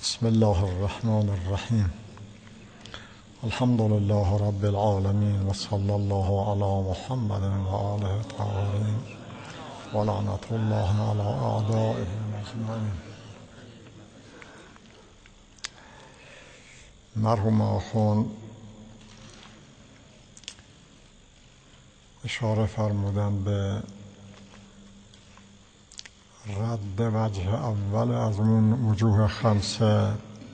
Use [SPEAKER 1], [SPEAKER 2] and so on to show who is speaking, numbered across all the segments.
[SPEAKER 1] بسم الله الرحمن الرحیم. الحمد لله رب العالمین و صلی الله علی محمد و آله الطاهرین و لعنت الله علی اعدائهم اجمعین. مرحوم آخوند اشاره فرمودن به رد وجه اول از اون وجوه خمسه،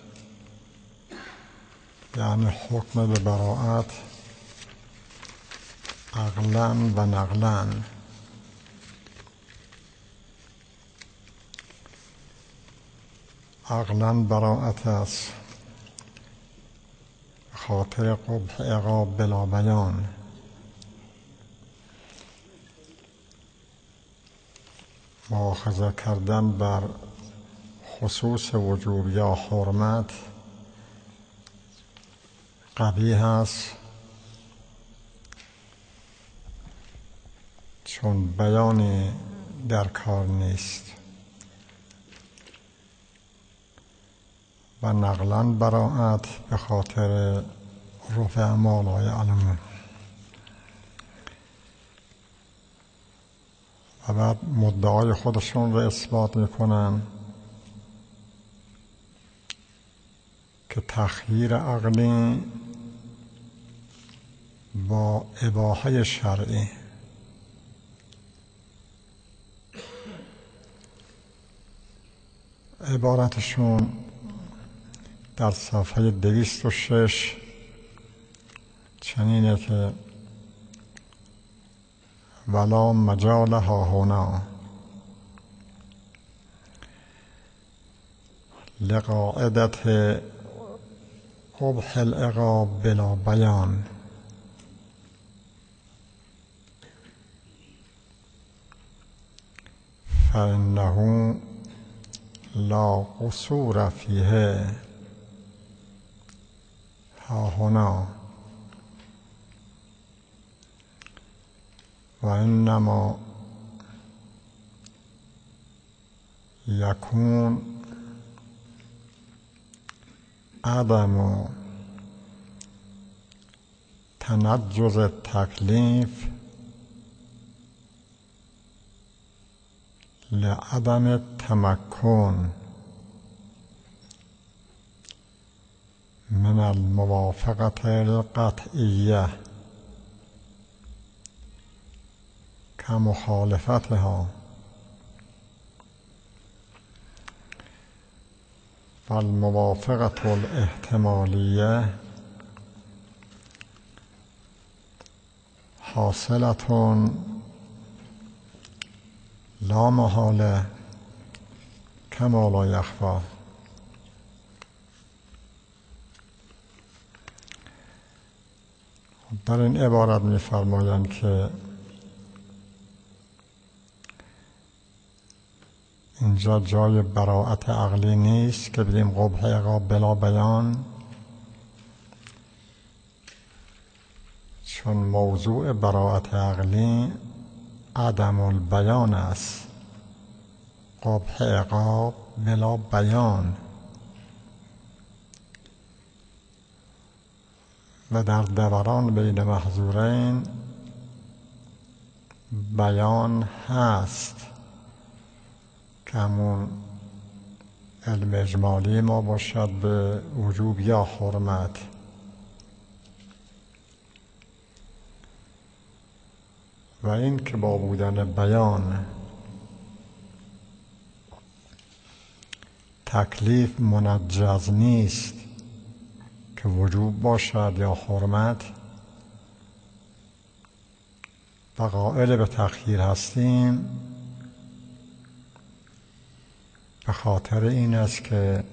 [SPEAKER 1] یعنی حکم به براءت عقلاً و نقلاً. عقلاً براءت است خاطر قبح عقاب بلا بیان، مؤاخذه کردن بر خصوص وجوب یا حرمت قبیح است، چون بیانی در کار نیست. و نقلاً براءت به خاطر رفع ما لا یعلمون. و بعد مدعای خودشون رو اثبات میکنن که تخییر عقلی با اباحه شرعی عبارتشون در صفحه 206 چنینه که ولا مجال هاهنا لقاعدت قبح العقاب بلا بیان. فإنه لا قصور فیه هاهنا و انما یکون عدم تنجز التکلیف لعدم التمکن من الموافقة القطعیه كمخالفتها. فالموافقة الاحتمالیه حاصلة لا محالة كما لا يخفى. در این عبارت می‌فرمایند که اینجا جای براءت عقلی نیست که بگیم قبح عقاب بلا بیان، چون موضوع براءت عقلی عدم البیان است. قبح عقاب بلا بیان و در دوران بین محظورین بیان هست که همون علم اجمالی ما باشد به وجوب یا حرمت. و این که با بودن بیان تکلیف منجز نیست که وجوب باشد یا حرمت و قائل به تخییر هستیم، به خاطر این است که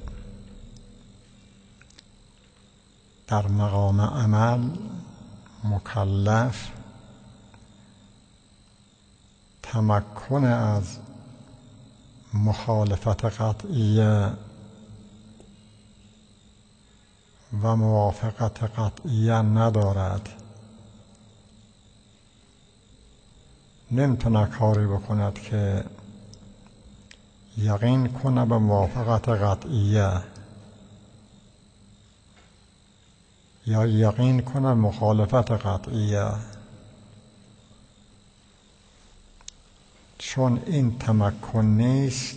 [SPEAKER 1] در مقام عمل مکلف تمکن از مخالفت قطعیه و موافقت قطعیه ندارد. نمیتونه کاری بکند که یقین کنه به موافقت قطعیه یا یقین کنه مخالفت قطعیه، چون این تمکن نیست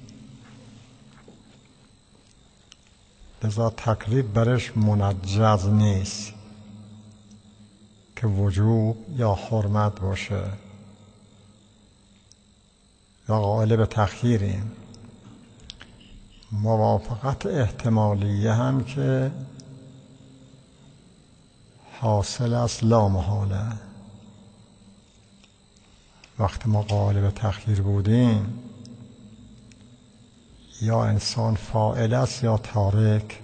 [SPEAKER 1] لذا تکلیف برش منجز نیست که وجوب یا حرمت باشه یا قائل به تخییریم. موافقت احتمالیه هم که حاصل است لا محاله. وقتی ما قائل به تخییر بودیم یا انسان فاعل است یا تارک،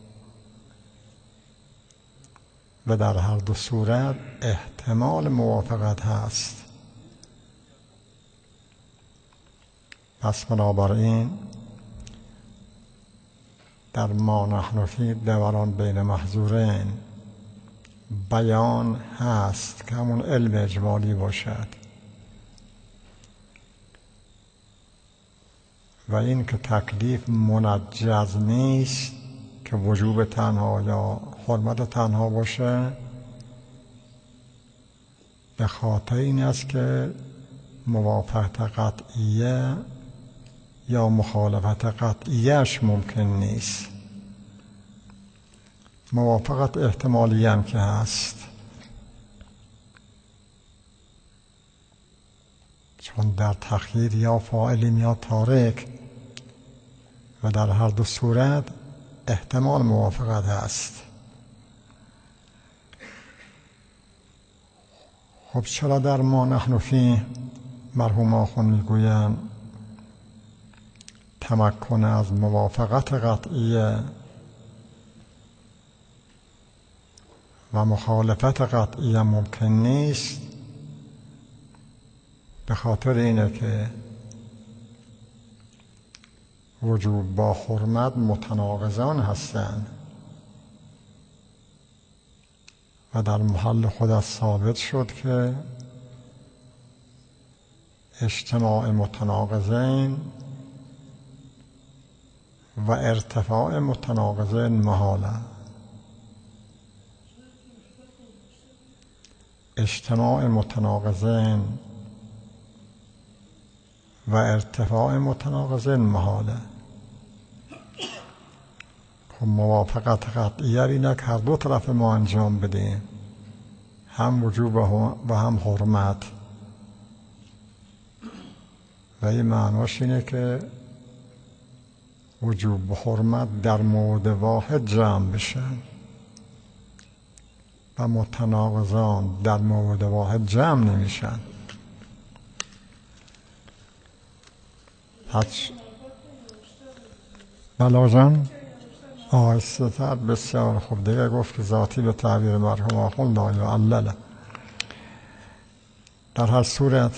[SPEAKER 1] و در هر دو صورت احتمال موافقت هست. پس بنابراین در ما نحن فی دوران بین محظورین بیان هست که همون علم اجمالی باشد، و این که تکلیف منجز نیست که وجوب تنها یا حرمت تنها باشه، به خاطر این است که موافقت قطعیه یا مخالفت قطعیهش ممکن نیست. موافقت احتمالی هم که هست، چون در تخییر یا فاعلیم یا تارک و در هر دو صورت احتمال موافقت هست. خب چرا در ما نحن فی مرحوم آخوند میگویند تمکن از موافقت قطعیه و مخالفت قطعیه ممکن نیست؟ به خاطر اینه که وجوب با حرمت متناقضان هستند و در محل خودش ثابت شد که اجتماع متناقضین و ارتفاع متناقضین محاله. اجتماع متناقضین و ارتفاع متناقضین محاله. خب موافقت قطعیه اینه که هر دو طرف ما انجام بدیم، هم وجوب و هم حرمت، و این معناش اینه که وجوب و حرمت در مورد واحد جمع بشن و متناقضان در مورد واحد جمع نمیشن. پس بلا جان آهسته تر. بسیار خوب. دیگه گفت که ذاتی به تعبیر مرحوم آخوند لا یعلل. در هر صورت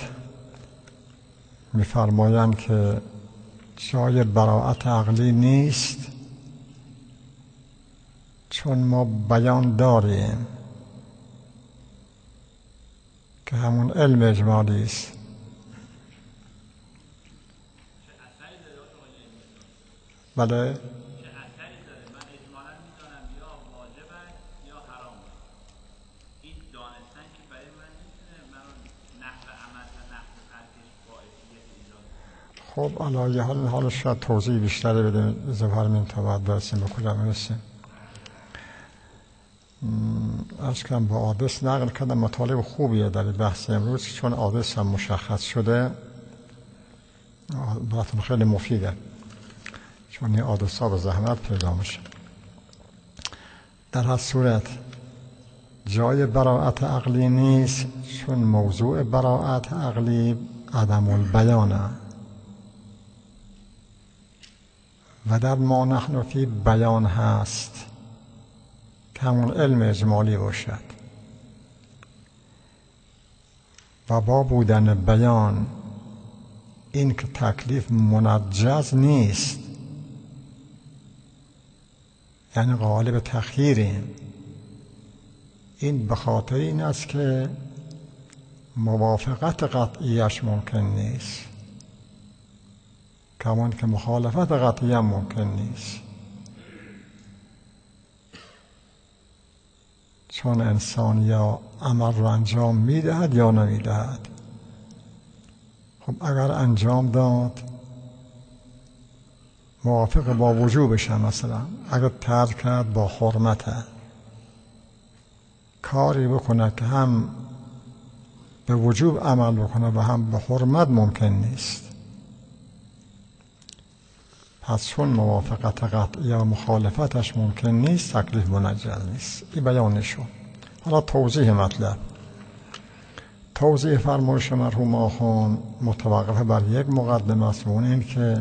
[SPEAKER 1] می‌فرمایند که جای براءت عقلی نیست، چون ما بیان داریم که همون علم اجمالی است. بله خب علی حال شاید توضیح بیشتری بدیم زفرمین تا بعد برسیم به کجا میرسیم. از کم با آدرس نقل کردم مطالب خوبیه در بحث امروز، چون آدرس هم مشخص شده براتون خیلی مفیده، چون این آدرس ها به زحمت پیدا میشه. در هر صورت جای براءت عقلی نیست، چون موضوع براءت عقلی عدم البیانه و در ما نحن فی بیان هست که همون علم اجمالی باشد، و با بودن بیان این که تکلیف منجز نیست، یعنی قائل به تخییریم، این به خاطر این است که موافقت قطعیش ممکن نیست، کمان که مخالفت قطعی هم ممکن نیست. چون انسان یا عمل رو انجام میدهد یا نمیدهد. خب اگر انجام داد موافق با وجوبش، مثلا اگر ترک کرد با حرمته، کاری بکنه که هم به وجوب عمل بکنه و هم به حرمت ممکن نیست، پس چون موافقت قطعی یا مخالفتش ممکن نیست تکلیف منجز نیست. این بیانشون. حالا توضیح مطلب. توضیح فرمایش مرحوم آخوند متوقف بر یک مقدمه است، و اون این که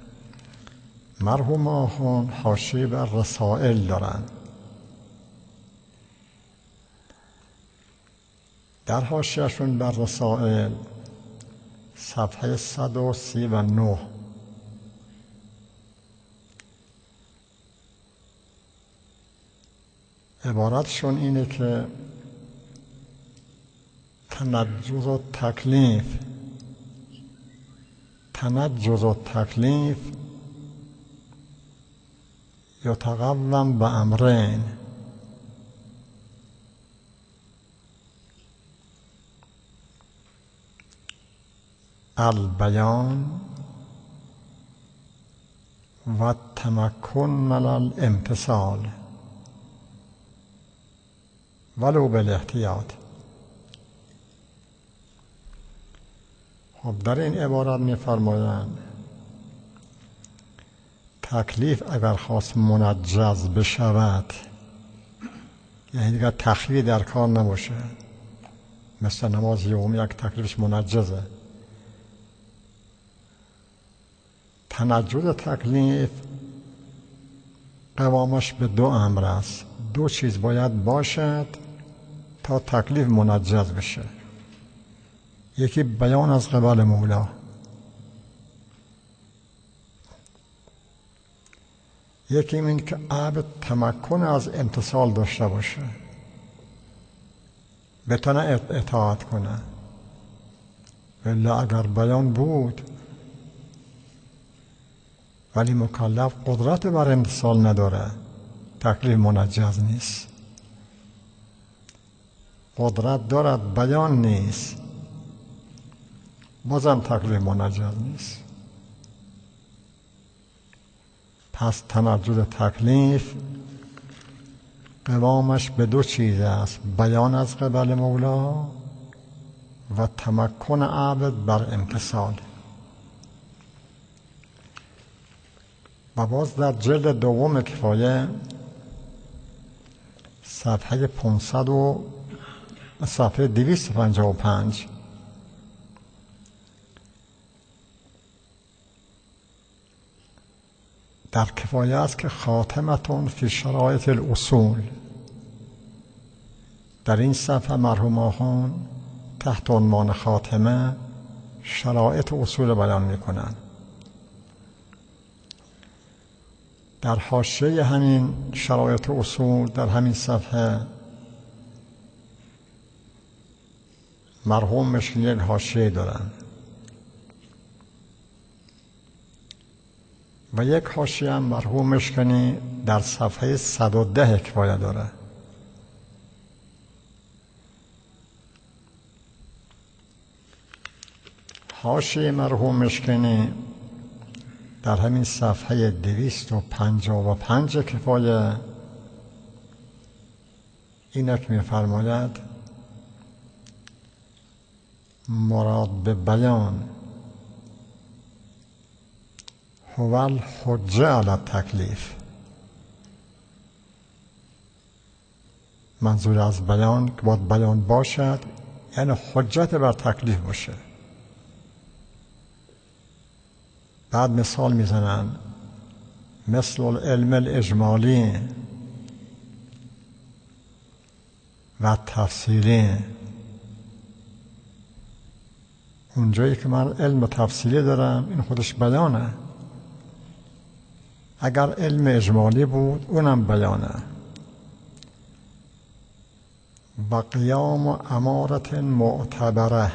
[SPEAKER 1] مرحوم آخوند حاشیه بر رسائل دارن. در حاشیه‌شون بر رسائل صفحه 139 عبارتشون اینه که تنجز و تکلیف یتقوم به امرین: البیان و التمکن من الامتثال ولو بالاحتیاط. خب در این عبارت می‌فرمایند تکلیف اگر خواست منجز بشود، یعنی دیگر تخلیه در کار نباشه، مثل نماز یومی یک تکلیفش منجزه، تنجز تکلیف قوامش به دو امر است. دو چیز باید باشد تا تکلیف منجز بشه. یکی بیان از قبل مولا، یکی این که عبد تمکن از امتثال داشته باشه، بتونه اطاعت کنه. ولی اگر بیان بود ولی مکلف قدرت بر امتثال نداره، تکلیف منجز نیست. قدرت دارد بیان نیست، بازم تکلیف منجز نیست. پس تنجز تکلیف قوامش به دو چیز است: بیان از قبل مولا و تمکن عبد بر امتثال. و باز در جلد دوم کفایه صفحه 255 در کفایه است که خاتمتون فی شرایط الاصول. در این صفحه مرحوم آخوند تحت عنوان خاتمه شرایط اصول بیان میکنن. در حاشیه همین شرایط اصول در همین صفحه مرحوم مشکلی یک حاشیه دارن و یک حاشیه هم مرحوم مشکنی در صفحه 110 کفایه داره. حاشیه مرحوم مشکنی در همین صفحه 255 کفایه اینک می‌فرماید مراد به بیان هو الحجه علی التکلیف. منظور از بیان که باید بیان باشد یعنی حجت بر تکلیف باشه. بعد مثال میزنن مثل العلم الاجمالی و تفسیری. اونجایی که من علم تفسیری دارم این خودش بیانه. اگر علم اجمالی بود اونم بیانه. و قیام امارت معتبره،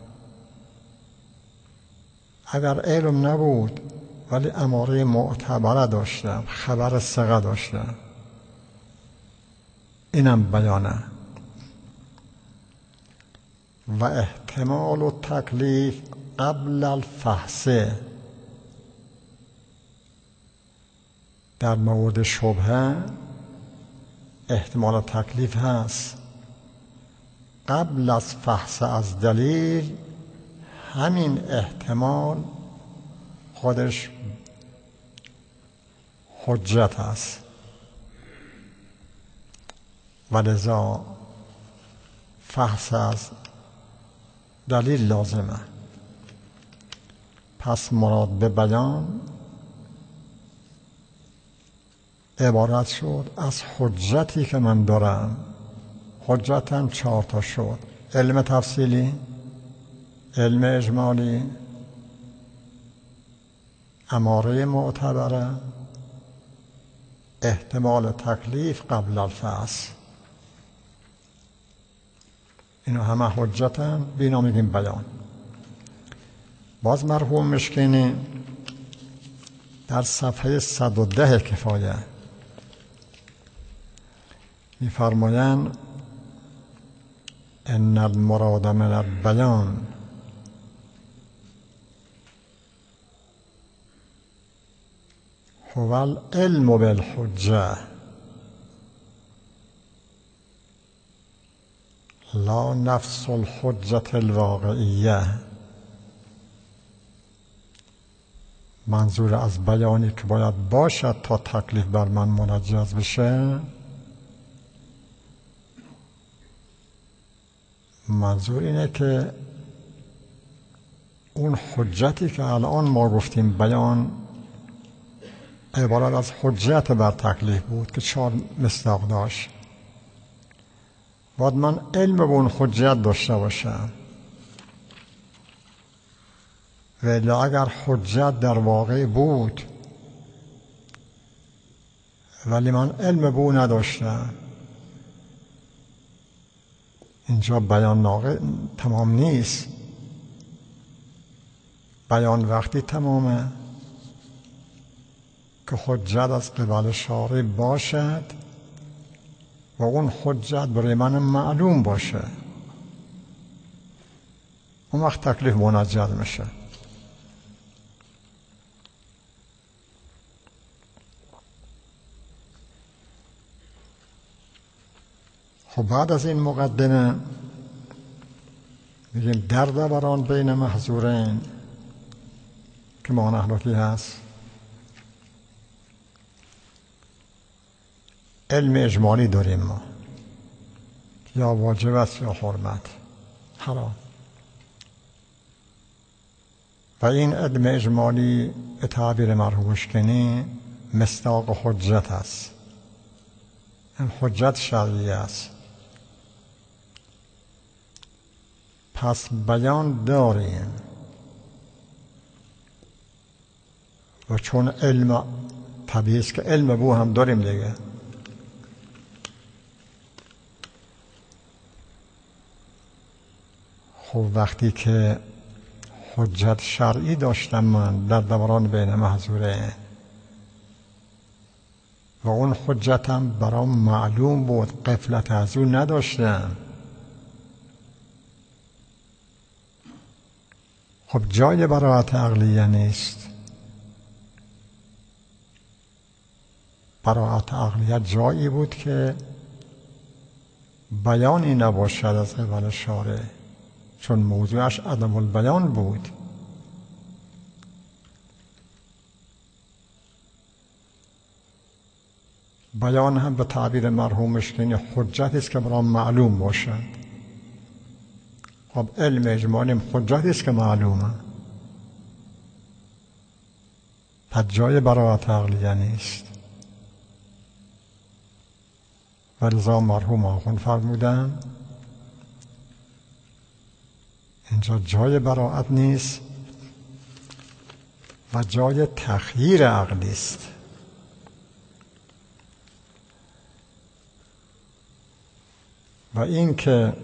[SPEAKER 1] اگر علم نبود ولی اماره معتبره داشتم، خبر ثقه داشتم، اینم بیانه. و احتمال و تکلیف قبل الفحص، در مورد شبهه احتمال تکلیف هست. قبل از فحص از دلیل همین احتمال خودش حجت است و لذا فحص از دلیل لازمه. پس مراد به بیان عبارت شد از حجتی که من دارم. حجتم 4 تا شد: علم تفصیلی، علم اجمالی، اماره معتبره، احتمال تکلیف قبل الفحص. اینا همه حجتن، بینا میگیم بیان. باز مرحوم مشکینی در صفحه 110 کفایه می‌فرمایند ان المراد من البیان هو العلم بالحجه لا نفس الحجة الواقعیه. منظور از بیانی که باید باشد تا تکلیف بر من منجز بشه، منظور اینه که اون حجتی که الان ما گفتیم بیان عبارت از حجت بر تکلیف بود که 4 مصداق داشت. باید من علم به اون حجت داشته باشم، ولی اگر حجت در واقع بود ولی من علم به اون نداشتم، اینجا بیان تمام نیست. بیان وقتی تمامه که حجت از قبل شارع باشد و اون حجت برای من معلوم باشه، اون وقت تکلیف منجز میشه. خب بعد از این مقدمه میگیم در دوران بین محظورین که مانحلوکی هست، علم اجمالی داریم ما، یا واجب است یا حرمت حرام. و این علم اجمالی به تعبیر مرحوم مشکینی مصداق حجت است. این حجت شرعی است. پس بیان داریم و چون علم طبیعی است که علم بو هم داریم دیگه، خب وقتی که حجت شرعی داشتم من در دوران بین محظوره و اون حجتم برام معلوم بود، غفلت از اون نداشتم، خب جای براءت عقلیه نیست. براءت عقلیه جایی بود که بیانی نباشد از قبل شارع، چون موضوعش عدم البیان بود. بیان هم به تعبیر مرحوم مشکینی حجتی است که برام معلوم باشد. خب علم اجمالی حجتی است که معلومه، پس جای براءت عقلیه نیست. و لذا مرحوم آخوند فرمودن اینجا جای براءت نیست و جای تخییر عقلی است. و این که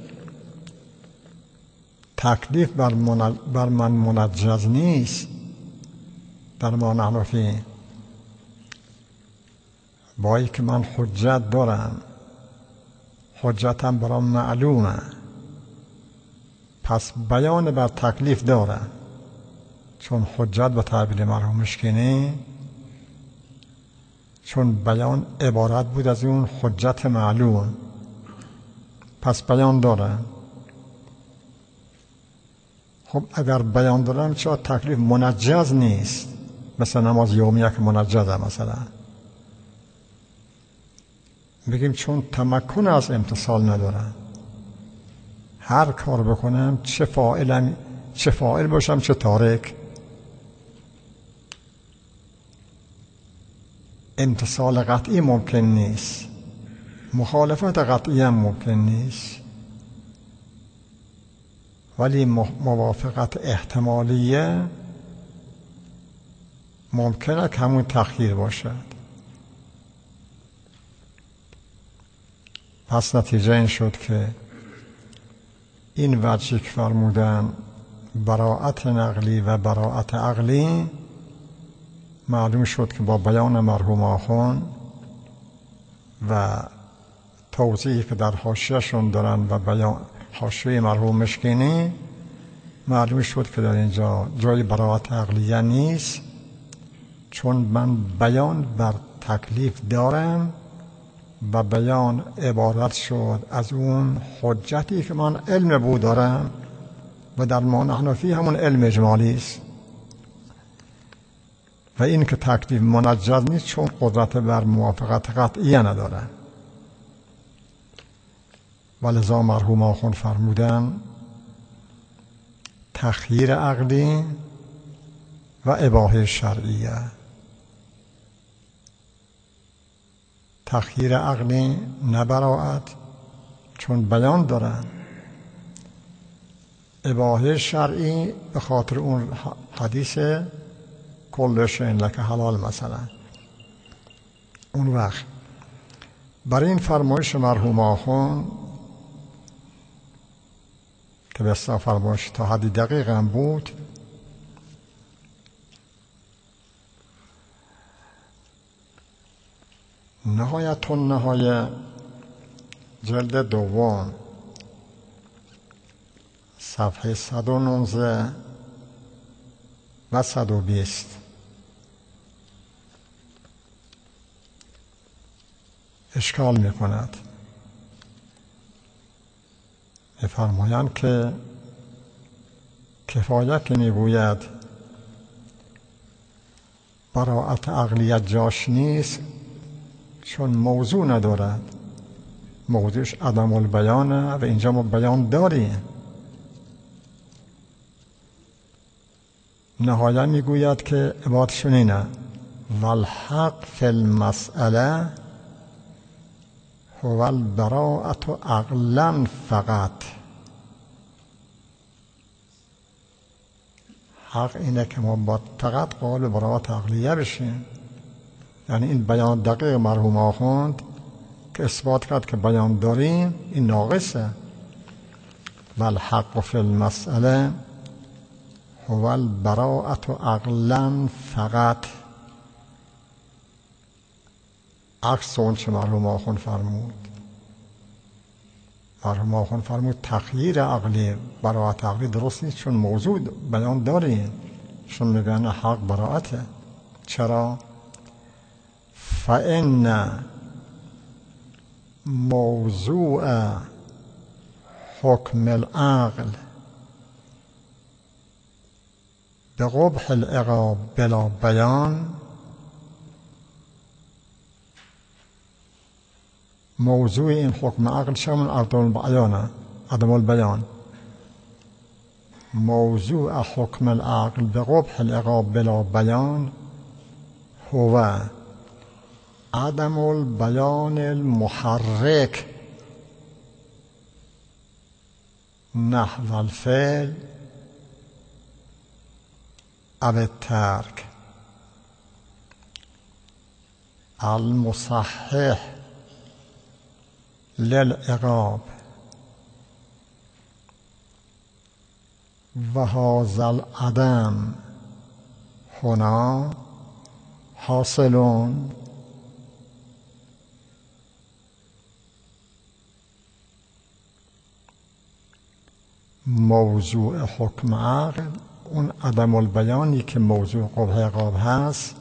[SPEAKER 1] تکلیف بر من منجز نیست در مانحنفی، با اینکه من حجت دارم حجتم برام معلومه، پس بیان بر تکلیف داره، چون حجت به تعبیر مرحوم مشکینی، چون بیان عبارت بود از اون حجت معلوم، پس بیان داره. خب اگر بیان دارم چرا تکلیف منجز نیست؟ مثل نماز یومیه که منجزه مثلا، بگیم چون تمکن از امتثال نداره، هر کار بکنم چه فاعل باشم چه تارک، امتثال قطعی ممکن نیست، مخالفت قطعی هم ممکن نیست، ولی موافقت احتمالیه ممکنه که همون تخییر باشد. پس نتیجه این شد که این وجهی که فرمودن براءت نقلی و براءت عقلی، معلوم شد که با بیان مرحوم آخوند و توضیحی که در حاشیه‌شون دارن و بیان حاشیه مرحوم مشکینی، معلوم شد که در اینجا جای براءت عقلیه نیست، چون من بیان بر تکلیف دارم و بیان عبارت شد از اون حجتی که من علم بود دارم و در ما نحن فی همون علم اجمالی است، و این که تکلیف منجز نیست چون قدرت بر موافقت قطعیه نداره. ولذا مرحوم آخوند فرمودن تخییر عقلی و اباحه شرعیه. تخییر عقلی نه براءت، چون بیان دارن. اباحه شرعی به خاطر اون حدیث کل شیء لک حلال مثلا. اون وقت برای این فرمایش مرحوم آخوند که به اصطلاح فرمایش تا حدی دقیق هم بود، نهایت النهایه جلد دوم صفحه 119 و 120 اشکال می کند. می‌فرمایند که کفایت که می‌گوید براءت عقلیت جاش نیست، چون موضوع ندارد، موضوعش عدم البیانه و اینجا ما بیان داریم. نهایت میگوید که عبارتشون اینه والحق فی المسئله هو البراءة عقلا فقط. حق اینه که ما با فقط قائل به براءت عقلیه بشیم. یعنی این بیان دقیق مرحوم آخوند که اثبات کرد که بیان داریم این ناقصه. والحق فی المسئله هو البراءة عقلا فقط، عکس اون چه مرحوم آخوند فرمود. مرحوم آخوند فرمود تخییر عقلی براءت عقلی درست نیست، چون موضوع بیان داریم، چون میگن حق براءته. چرا؟ فإن موضوع حکم العقل بقبح العقاب بلا بیان، موضوع این حکم عقل شامل عدم البیان. موضوع حکم العقل بقبح العقاب بلا بیان هو عدم البیان المحرک نحو الفعل او الترک المصحح للعقاب، و هذا العدم هنا حاصل موضوع حکم عقل، اون عدم البیانی که موضوع قبح عقاب هست،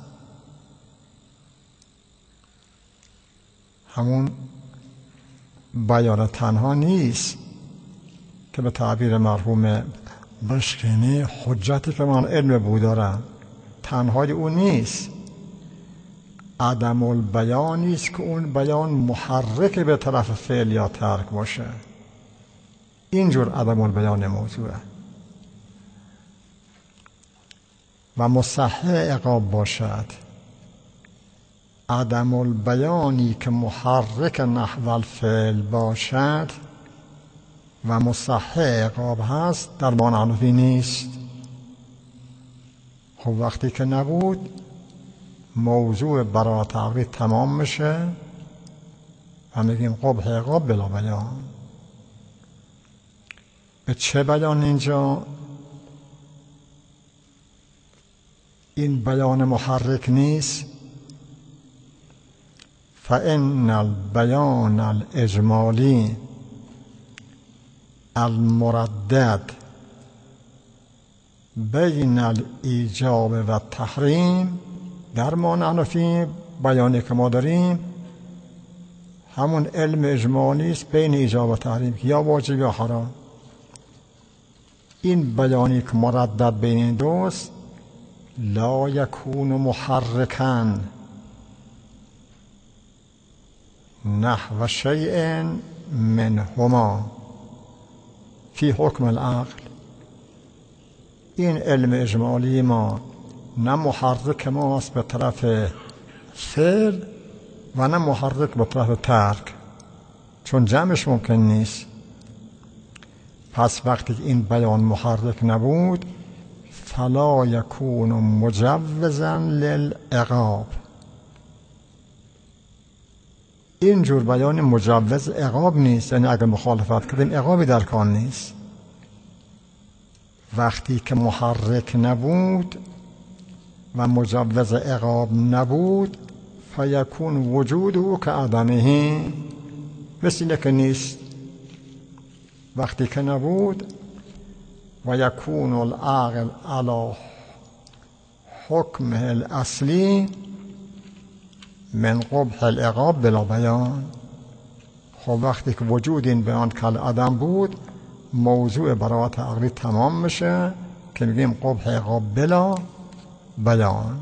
[SPEAKER 1] همون بیان تنها نیست که به تعبیر مرحوم بشکینی حجتی که من علم بود دارم، تنهای اون نیست، عدم البیانی است که اون بیان محرک به طرف فعل یا ترک باشه. اینجور عدم البیان موضوعه. و مصحح عقاب باشد عدم البیانی که محرک نحو الفعل باشد و مصحح عقاب هست، در ما حنفی نیست. خب وقتی که نبود، موضوع براءت عقلی تمام میشه و میگیم قبح عقاب بلا بیان. به چه بیان اینجا؟ این بیان محرک نیست. فإن البیان الاجمالی المردد بین الایجاب و التحریم، در ما حنفی بیانی که ما داریم همون علم اجمالی است بین ایجاب و تحریم، یا واجب یا حرام. این بیانی که مردد بین این دوست لا یکون محرکا نحو شیء منهما فی حکم العقل. این علم اجمالی ما نه محرک ماست به طرف فعل و نه محرک به طرف ترک، چون جمعش ممکن نیست. پس وقتی این بیان محرک نبود، فلا یکون مجوزا للعقاب. این جور بیان مجوز عقاب نیست، یعنی اگر مخالفت کردیم عقابی در کار نیست. وقتی که محرک نبود و مجوز عقاب نبود، فیکون وجوده که عدمه، مثل که نیست. وقتی که نبود و یکون العقل علی حکمه الاصلی من قبح العقاب بلا بیان. خب وقتی که وجود این بیان کل عدم بود، موضوع براءت عقلی تمام میشه که میگیم قبح عقاب بلا بیان.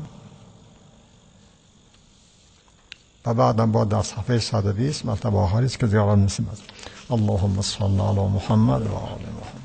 [SPEAKER 1] و بعدم با در صفحه 120 مرتبه آخری است که زیارت نسیم است. اللهم صل علی محمد و آل محمد.